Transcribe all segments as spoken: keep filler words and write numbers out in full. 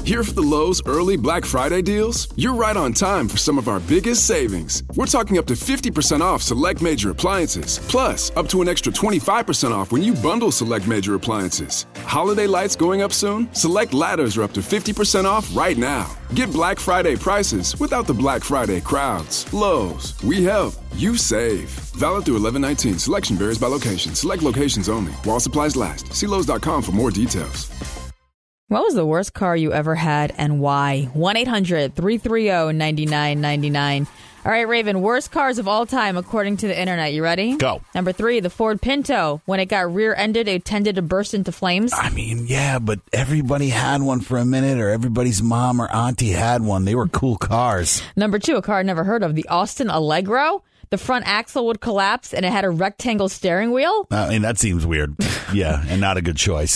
Here for the Lowe's early Black Friday deals? You're right on time for some of our biggest savings. We're talking up to fifty percent off select major appliances. Plus, up to an extra twenty-five percent off when you bundle select major appliances. Holiday lights going up soon? Select ladders are up to fifty percent off right now. Get Black Friday prices without the Black Friday crowds. Lowe's, we help, you save. Valid through eleven nineteen. Selection varies by location. Select locations only. While supplies last. See Lowe's dot com for more details. What was the worst car you ever had and why? one eight hundred three three zero nine nine nine nine. All right, Raven, worst cars of all time according to the internet. You ready? Go. Number three, the Ford Pinto. When it got rear-ended, it tended to burst into flames. I mean, yeah, but everybody had one for a minute, or everybody's mom or auntie had one. They were cool cars. Number two, a car I never heard of, the Austin Allegro. The front axle would collapse, and it had a rectangle steering wheel. I mean, that seems weird. Yeah, and not a good choice.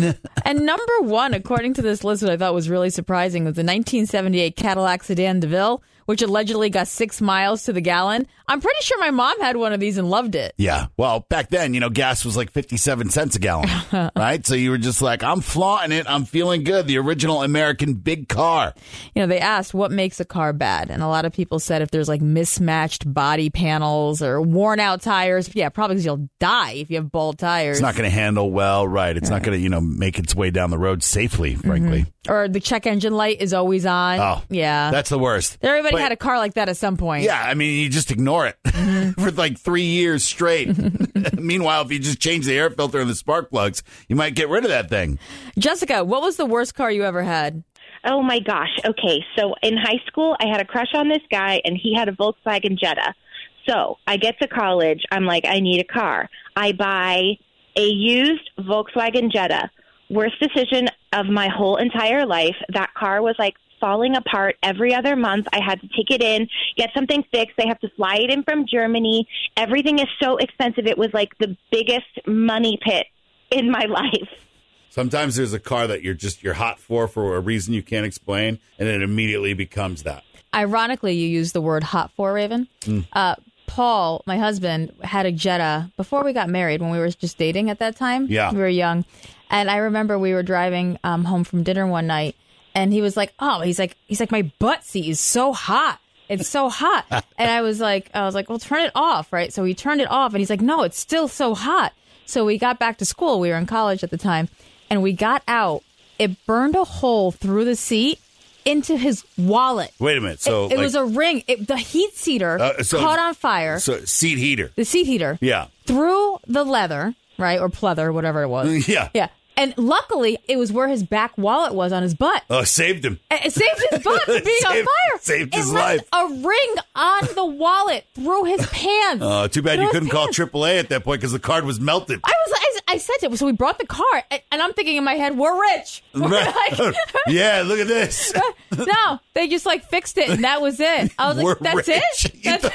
And number one, according to this list, what I thought was really surprising, was the nineteen seventy-eight Cadillac Sedan DeVille, which allegedly got six miles to the gallon. I'm pretty sure my mom had one of these and loved it. Yeah. Well, back then, you know, gas was like fifty-seven cents a gallon, right? So you were just like, I'm flaunting it. I'm feeling good. The original American big car. You know, they asked what makes a car bad. And a lot of people said if there's like mismatched body panels or worn out tires, yeah, probably because you'll die if you have bald tires. It's not going to handle well, right? It's right. not going to, you know, make its way down the road safely, frankly. Mm-hmm. Or the check engine light is always on. Oh, yeah. That's the worst. Everybody but, had a car like that at some point. Yeah, I mean, you just ignore it mm-hmm. for like three years straight. Meanwhile, if you just change the air filter and the spark plugs, you might get rid of that thing. Jessica, what was the worst car you ever had? Oh, my gosh. Okay, so in high school, I had a crush on this guy, and he had a Volkswagen Jetta. So I get to college. I'm like, I need a car. I buy a used Volkswagen Jetta. Worst decision of my whole entire life. That car was like falling apart every other month. I had to take it in, get something fixed. They have to fly it in from Germany. Everything is so expensive. It was like the biggest money pit in my life. Sometimes there's a car that you're just you're hot for for a reason you can't explain, and it immediately becomes that. Ironically, you use the word hot for, Raven. Mm. Uh, Paul, my husband, had a Jetta before we got married, when we were just dating at that time. Yeah. We were young. And I remember we were driving um, home from dinner one night, and he was like, oh, he's like, he's like, my butt seat is so hot. It's so hot. And I was like, I was like, well, turn it off, right? So he turned it off, and he's like, no, it's still so hot. So we got back to school. We were in college at the time, and we got out. It burned a hole through the seat into his wallet. Wait a minute. So it, it like, was a ring. It, the heat seater uh, so, caught on fire. So seat heater. The seat heater. Yeah. Through the leather, right, or pleather, whatever it was. Yeah. Yeah. And luckily, it was where his back wallet was on his butt. Oh, saved him. It saved his butt from being saved, on fire. Saved it his left life. A ring on the wallet through his pants. Oh, uh, too bad through you couldn't call pants. triple A at that point because the card was melted. I was, I, I said it. So we brought the car, and, and I'm thinking in my head, we're rich. We're like, yeah, look at this. No, they just like fixed it, and that was it. I was we're like, that's rich. it. That's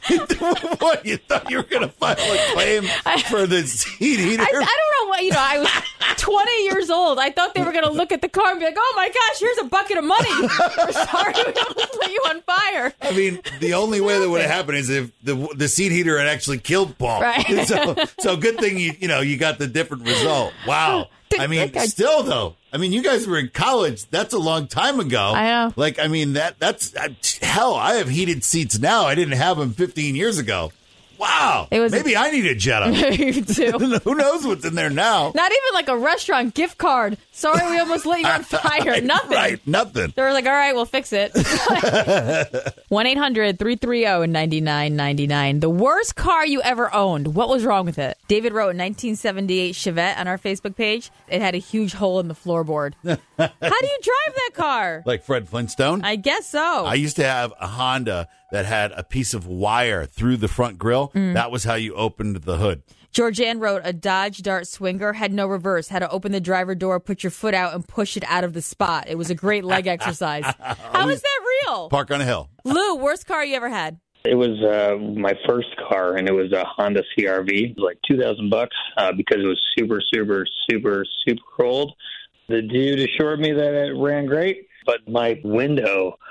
Th- what, you thought you were going to file a claim I, for the seat heater? I, I don't know what, you know, I was twenty years old. I thought they were going to look at the car and be like, oh my gosh, here's a bucket of money. We're sorry we almost lit you on fire. I mean, the only way that would have happened is if the the seat heater had actually killed Paul. Right. So, so good thing you you know you got the different result. Wow. I mean, still though. I mean, you guys were in college. That's a long time ago. I know. Like, I mean, that that's uh, hell. I have heated seats now. I didn't have them fifteen years ago. Wow. It was Maybe a- I need a Jetta. You do. Who knows what's in there now? Not even like a restaurant gift card. Sorry, we almost lit you on fire. Nothing. Right, nothing. They were like, all right, we'll fix it. one eight hundred three three zero nine nine nine nine. The worst car you ever owned. What was wrong with it? David wrote a nineteen seventy-eight Chevette on our Facebook page. It had a huge hole in the floorboard. How do you drive that car? Like Fred Flintstone? I guess so. I used to have a Honda that had a piece of wire through the front grill. Mm. That was how you opened the hood. Georgianne wrote a Dodge Dart Swinger, had no reverse, had to open the driver door, put your foot out, and push it out of the spot. It was a great leg exercise. How is that real? Park on a hill. Lou, worst car you ever had? It was uh, my first car, and it was a Honda C R V. It was like two thousand bucks uh, because it was super, super, super, super old. The dude assured me that it ran great, but my window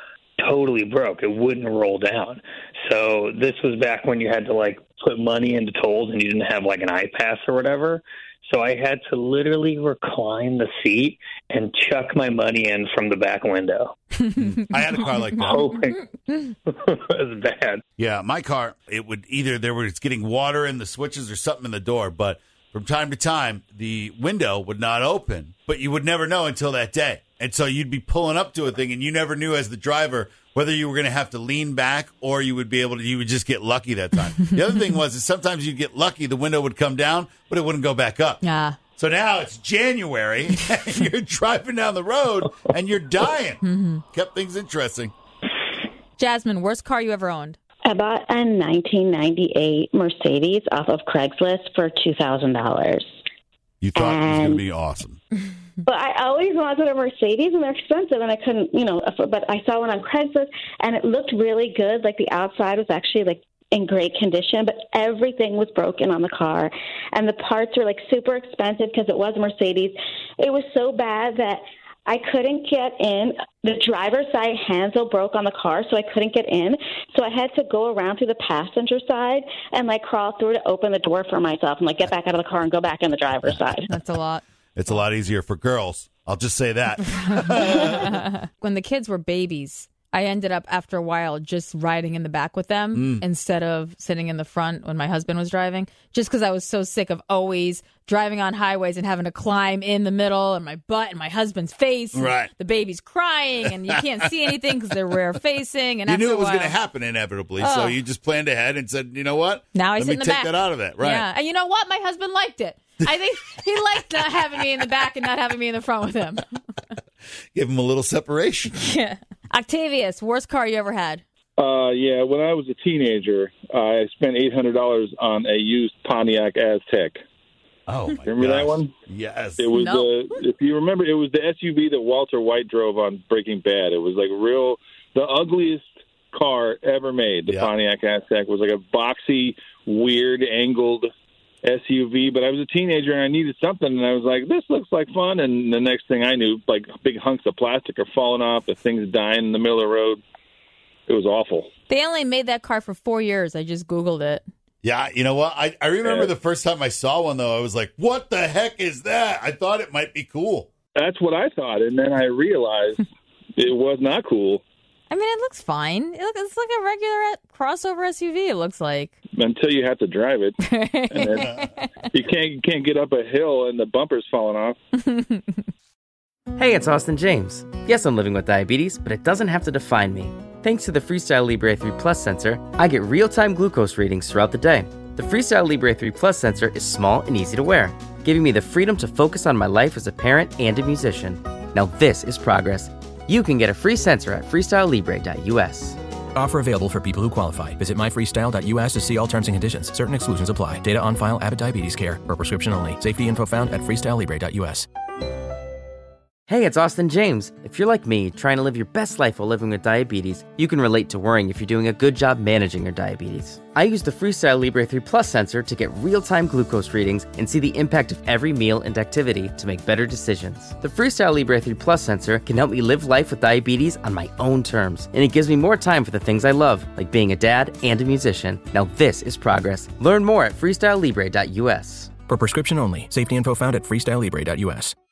totally broke. It wouldn't roll down. So this was back when you had to like put money into tolls and you didn't have like an iPass or whatever. So I had to literally recline the seat and chuck my money in from the back window. I had a car like that. Hoping it was bad. Yeah, my car, it would either there was getting water in the switches or something in the door, but from time to time, the window would not open, but you would never know until that day. And so you'd be pulling up to a thing, and you never knew as the driver whether you were going to have to lean back or you would be able to, you would just get lucky that time. The other thing was is sometimes you'd get lucky, the window would come down, but it wouldn't go back up. Yeah. So now it's January, and you're driving down the road, and you're dying. Mm-hmm. Kept things interesting. Jasmine, worst car you ever owned? I bought a nineteen ninety-eight Mercedes off of Craigslist for two thousand dollars. You thought and, it was going to be awesome. But I always wanted a Mercedes, and they're expensive, and I couldn't, you know, but I saw one on Craigslist, and it looked really good. Like, the outside was actually, like, in great condition, but everything was broken on the car, and the parts were, like, super expensive because it was a Mercedes. It was so bad that I couldn't get in. The driver's side handle broke on the car, so I couldn't get in. So I had to go around to the passenger side and, like, crawl through to open the door for myself and, like, get back out of the car and go back in the driver's side. That's a lot. It's a lot easier for girls. I'll just say that. When the kids were babies, I ended up, after a while, just riding in the back with them mm. instead of sitting in the front when my husband was driving, just because I was so sick of always driving on highways and having to climb in the middle and my butt and my husband's face. Right. The baby's crying and you can't see anything because they're rear facing. And you after knew it was going to happen inevitably, oh. so you just planned ahead and said, you know what? Now I Let sit me in the take back. that out of it. Right. Yeah. And you know what? My husband liked it. I think he liked not having me in the back and not having me in the front with him. Give him a little separation. Yeah. Octavius, worst car you ever had? Uh, yeah, when I was a teenager, I spent eight hundred dollars on a used Pontiac Aztek. Oh, my Remember gosh. that one? Yes. It was Nope. the, if you remember, it was the S U V that Walter White drove on Breaking Bad. It was like real, the ugliest car ever made. The Yep. Pontiac Aztek was like a boxy, weird, angled S U V, but I was a teenager and I needed something, and I was like, this looks like fun, and the next thing I knew, like, big hunks of plastic are falling off, the thing's dying in the middle of the road. It was awful. They only made that car for four years. I just Googled it. Yeah, you know what? I, I remember Yeah. the first time I saw one, though, I was like, what the heck is that? I thought it might be cool. That's what I thought, and then I realized it was not cool. I mean, it looks fine. It looks, it's like a regular crossover S U V, it looks like. Until you have to drive it. And then you can't you can't get up a hill and the bumper's falling off. Hey, it's Austin James. Yes, I'm living with diabetes, but it doesn't have to define me. Thanks to the Freestyle Libre three Plus sensor, I get real-time glucose readings throughout the day. The Freestyle Libre three Plus sensor is small and easy to wear, giving me the freedom to focus on my life as a parent and a musician. Now this is progress. You can get a free sensor at freestyle libre dot u s. Offer available for people who qualify. Visit my freestyle dot u s to see all terms and conditions. Certain exclusions apply. Data on file. Abbott Diabetes Care. For prescription only. Safety info found at freestyle libre dot u s. Hey, it's Austin James. If you're like me, trying to live your best life while living with diabetes, you can relate to worrying if you're doing a good job managing your diabetes. I use the Freestyle Libre three Plus sensor to get real-time glucose readings and see the impact of every meal and activity to make better decisions. The Freestyle Libre three Plus sensor can help me live life with diabetes on my own terms, and it gives me more time for the things I love, like being a dad and a musician. Now this is progress. Learn more at freestyle libre dot u s. For prescription only. Safety info found at freestyle libre dot u s.